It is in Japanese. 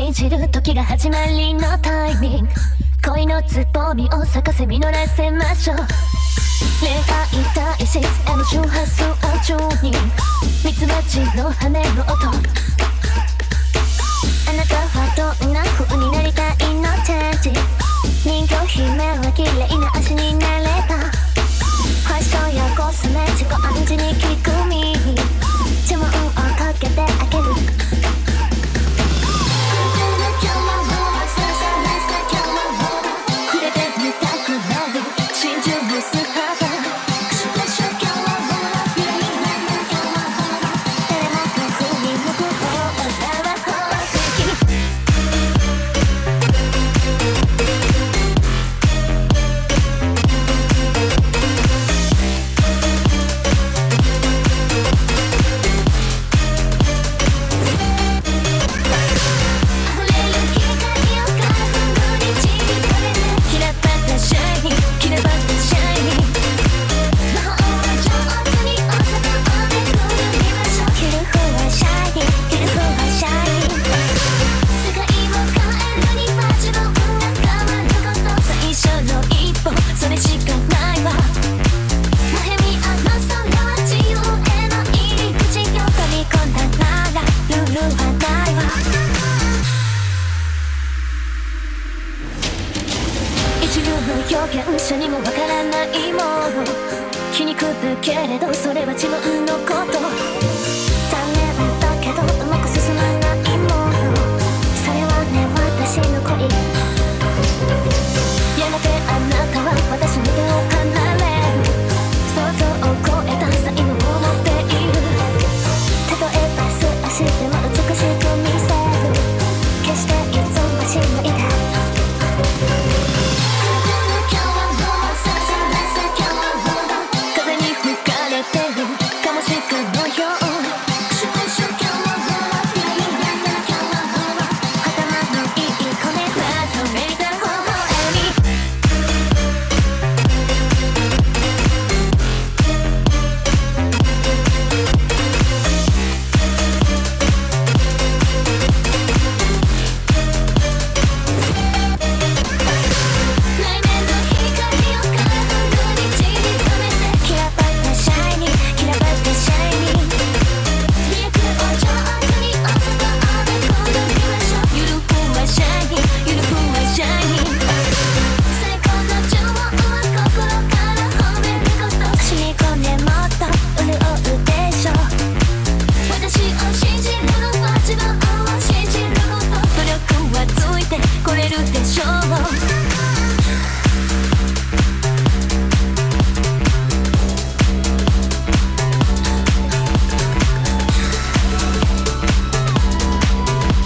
信じる時が始まりのタイミング、恋のつぼみを咲かせ実らせましょう。恋愛体質への周波数をチューニング、ミツバチの羽の音。あなたはどんな風になりたいのチェンジ、人形姫は綺麗な足になれば、ファッションやコスメ自己暗示に聞く耳、呪文をかけて開ける。触れてみたくなる真珠の素肌、表現者にもわからないもの、皮肉だけれどそれは自分のこと。残念だけどうまく進まないもの、それはね私の恋。やがてあなたは私の手を離れる、想像を超えた才能を持っている。例えば素足でも美しく見せる、決していつもしないで。これるでしょう。